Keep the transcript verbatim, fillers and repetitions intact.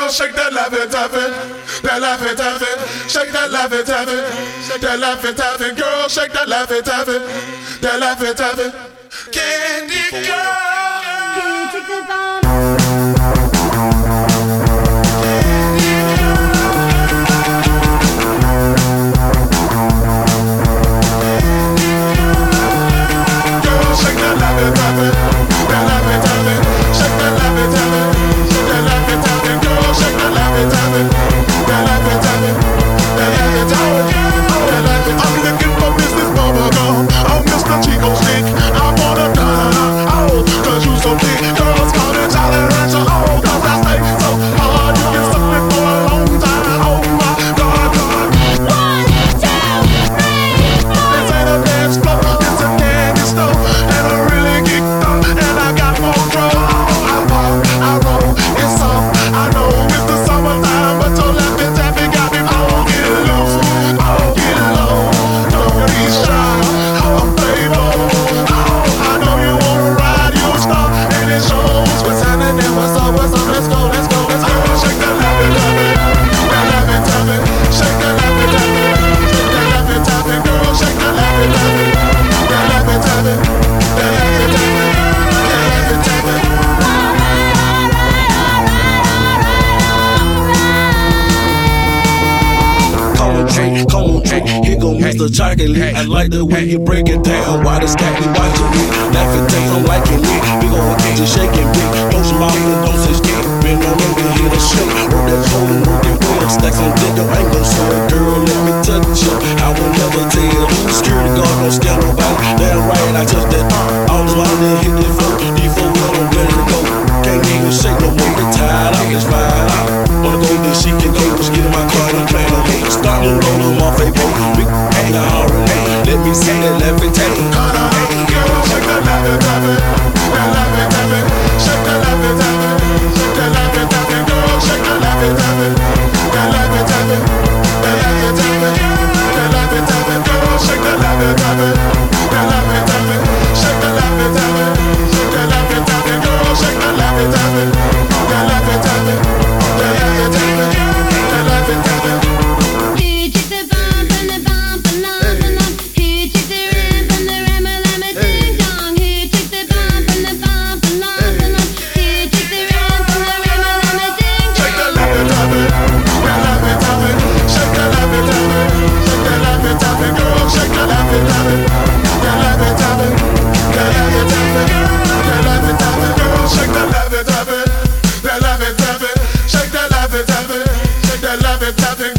girl, shake that laffy taffy, that laffy taffy, shake that laffy taffy, shake that laffy taffy, girl, shake that laffy taffy, that laffy taffy, candy girl. Can't take the bomb. Mister Chocolate, I like the way you break it down. Why the stacky watching me? Laughing, take, I'm liking it. Big old occasion, shaking big. Close your mouth and don't say skip. Bend on over, hit a shake. Work that cold and work it well. Stacks on dick, I ain't gon' swear. Girl, let me touch you. I will never tell you who. Security guard don't scare nobody. Damn right, I touch that. All this while they hit that flow. D four well, I'm ready to go. Can't even shake no more. Get tired out, it's fine out. Wanna go, then she can go. Just get in my car, I'm playing on me. Start to roll them off a boat. I already let me see that laffy taffy. Hey girl, shake that laffy taffy, that laffy taffy, shake that laffy taffy, shake that laffy taffy, girl, shake that laffy taffy, that laffy taffy, that laffy taffy, that laffy taffy, girl, shake that laffy taffy, that laffy taffy, shake that laffy taffy, shake that laffy taffy, girl, shake that laffy taffy, that laffy taffy, that laffy taffy, that laffy taffy. Shake that laffy taffy,